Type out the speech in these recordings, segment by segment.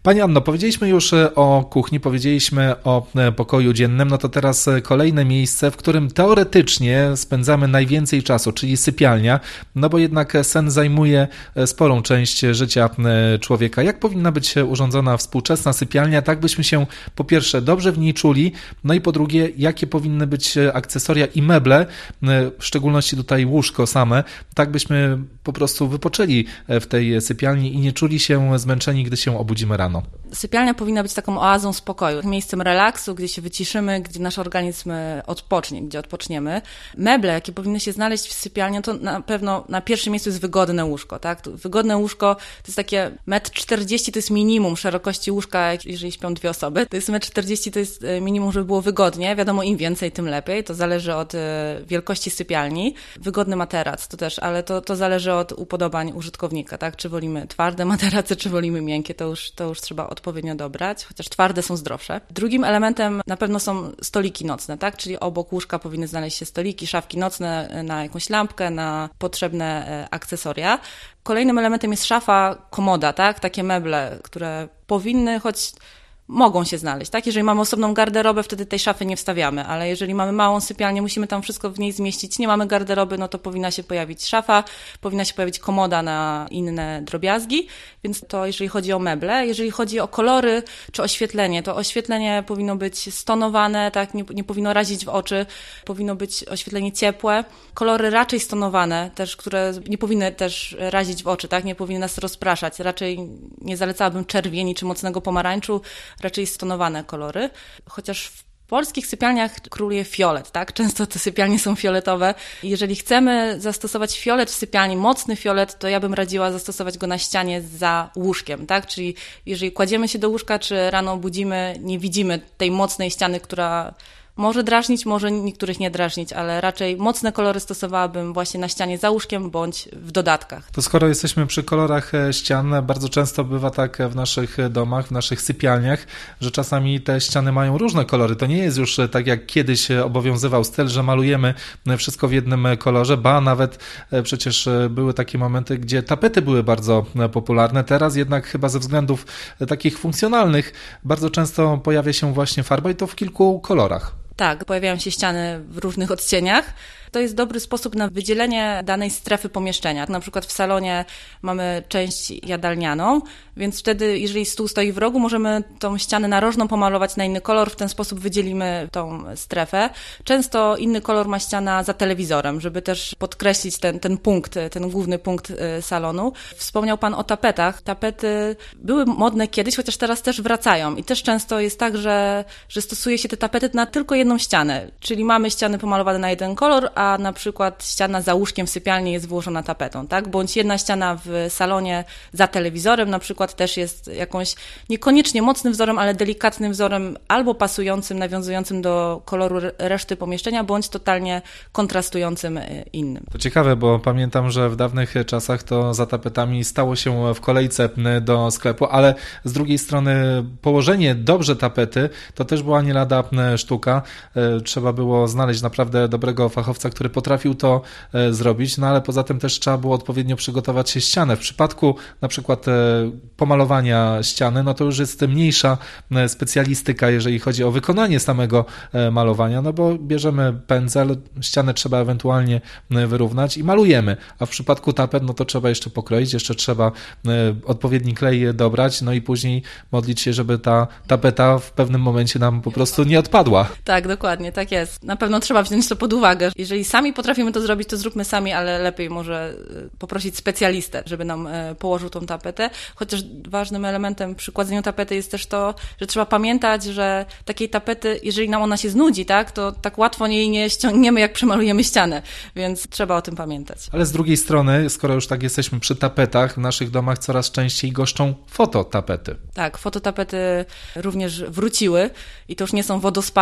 Pani Anno, powiedzieliśmy już o kuchni, powiedzieliśmy o pokoju dziennym, no to teraz kolejne miejsce, w którym teoretycznie spędzamy najwięcej czasu, czyli sypialnia, no bo jednak sen zajmuje sporą część życia człowieka. Jak powinna być urządzona współczesna sypialnia, tak byśmy się po pierwsze dobrze w niej czuli, no i po drugie, jakie powinny być akcesoria i meble, w szczególności tutaj łóżko same, tak byśmy po prostu wypoczęli w tej sypialni i nie czuli się zmęczeni, gdy się obudzimy rano. Sypialnia powinna być taką oazą spokoju, miejscem relaksu, gdzie się wyciszymy, gdzie nasz organizm odpocznie, gdzie odpoczniemy. Meble, jakie powinny się znaleźć w sypialni, to na pewno na pierwszym miejscu jest wygodne łóżko, tak? Wygodne łóżko to jest takie 1,40 m, to jest minimum szerokości łóżka, jeżeli śpią dwie osoby. To jest 1,40 m, to jest minimum, żeby było wygodnie. Wiadomo, im więcej, tym lepiej. To zależy od wielkości sypialni. Wygodny materac to też, ale to zależy od upodobań użytkownika, tak? Czy wolimy twarde materace, czy wolimy miękkie, to już trzeba odpowiednio dobrać, chociaż twarde są zdrowsze. Drugim elementem na pewno są stoliki nocne, tak? Czyli obok łóżka powinny znaleźć się stoliki, szafki nocne na jakąś lampkę, na potrzebne akcesoria. Kolejnym elementem jest szafa, komoda, tak? Takie meble, które powinny, choć mogą się znaleźć, tak? Jeżeli mamy osobną garderobę, wtedy tej szafy nie wstawiamy, ale jeżeli mamy małą sypialnię, musimy tam wszystko w niej zmieścić, nie mamy garderoby, no to powinna się pojawić szafa, powinna się pojawić komoda na inne drobiazgi, więc to jeżeli chodzi o meble. Jeżeli chodzi o kolory czy oświetlenie, to oświetlenie powinno być stonowane, tak? Nie powinno razić w oczy, powinno być oświetlenie ciepłe. Kolory raczej stonowane, też, które nie powinny też razić w oczy, tak? Nie powinny nas rozpraszać. Raczej nie zalecałabym czerwieni czy mocnego pomarańczu, raczej stonowane kolory, chociaż w polskich sypialniach króluje fiolet, tak? Często te sypialnie są fioletowe. Jeżeli chcemy zastosować fiolet w sypialni, mocny fiolet, to ja bym radziła zastosować go na ścianie za łóżkiem, tak? Czyli jeżeli kładziemy się do łóżka, czy rano budzimy, nie widzimy tej mocnej ściany, która może drażnić, może niektórych nie drażnić, ale raczej mocne kolory stosowałabym właśnie na ścianie za łóżkiem bądź w dodatkach. To skoro jesteśmy przy kolorach ścian, bardzo często bywa tak w naszych domach, w naszych sypialniach, że czasami te ściany mają różne kolory. To nie jest już tak jak kiedyś obowiązywał styl, że malujemy wszystko w jednym kolorze, ba nawet przecież były takie momenty, gdzie tapety były bardzo popularne. Teraz jednak chyba ze względów takich funkcjonalnych bardzo często pojawia się właśnie farba i to w kilku kolorach. Tak, pojawiają się ściany w różnych odcieniach. To jest dobry sposób na wydzielenie danej strefy pomieszczenia. Na przykład w salonie mamy część jadalnianą, więc wtedy, jeżeli stół stoi w rogu, możemy tą ścianę narożną pomalować na inny kolor, w ten sposób wydzielimy tą strefę. Często inny kolor ma ściana za telewizorem, żeby też podkreślić ten punkt, ten główny punkt salonu. Wspomniał Pan o tapetach. Tapety były modne kiedyś, chociaż teraz też wracają i też często jest tak, że stosuje się te tapety na tylko jedną ścianę, czyli mamy ściany pomalowane na jeden kolor, a na przykład ściana za łóżkiem w sypialni jest wyłożona tapetą, tak? Bądź jedna ściana w salonie za telewizorem na przykład też jest jakąś niekoniecznie mocnym wzorem, ale delikatnym wzorem albo pasującym, nawiązującym do koloru reszty pomieszczenia, bądź totalnie kontrastującym innym. To ciekawe, bo pamiętam, że w dawnych czasach to za tapetami stało się w kolejce do sklepu, ale z drugiej strony położenie dobrze tapety to też była nie lada sztuka. Trzeba było znaleźć naprawdę dobrego fachowca, który potrafił to zrobić, no ale poza tym też trzeba było odpowiednio przygotować się ścianę. W przypadku na przykład pomalowania ściany, no to już jest mniejsza specjalistyka, jeżeli chodzi o wykonanie samego malowania, no bo bierzemy pędzel, ścianę trzeba ewentualnie wyrównać i malujemy, a w przypadku tapet, no to trzeba jeszcze pokroić, jeszcze trzeba odpowiedni klej dobrać, no i później modlić się, żeby ta tapeta w pewnym momencie nam po prostu nie odpadła. Tak, dokładnie, tak jest. Na pewno trzeba wziąć to pod uwagę. Jeżeli sami potrafimy to zrobić, to zróbmy sami, ale lepiej może poprosić specjalistę, żeby nam położył tą tapetę. Chociaż ważnym elementem przy kładzeniu tapety jest też to, że trzeba pamiętać, że takiej tapety, jeżeli nam ona się znudzi, tak, to tak łatwo jej nie ściągniemy, jak przemalujemy ścianę, więc trzeba o tym pamiętać. Ale z drugiej strony, skoro już tak jesteśmy przy tapetach, w naszych domach coraz częściej goszczą fototapety. Tak, fototapety również wróciły i to już nie są wodospady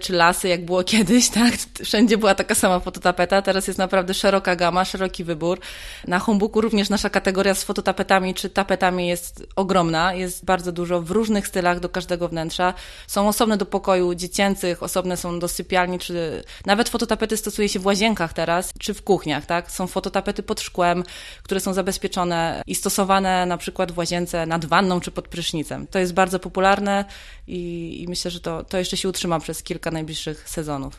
czy lasy, jak było kiedyś, tak? Wszędzie była taka sama fototapeta, teraz jest naprawdę szeroka gama, szeroki wybór. Na Homebooku również nasza kategoria z fototapetami czy tapetami jest ogromna, jest bardzo dużo w różnych stylach do każdego wnętrza. Są osobne do pokoju dziecięcych, osobne są do sypialni, czy nawet fototapety stosuje się w łazienkach teraz, czy w kuchniach, tak? Są fototapety pod szkłem, które są zabezpieczone i stosowane na przykład w łazience nad wanną czy pod prysznicem. To jest bardzo popularne i myślę, że to jeszcze się utrzyma przez kilka najbliższych sezonów.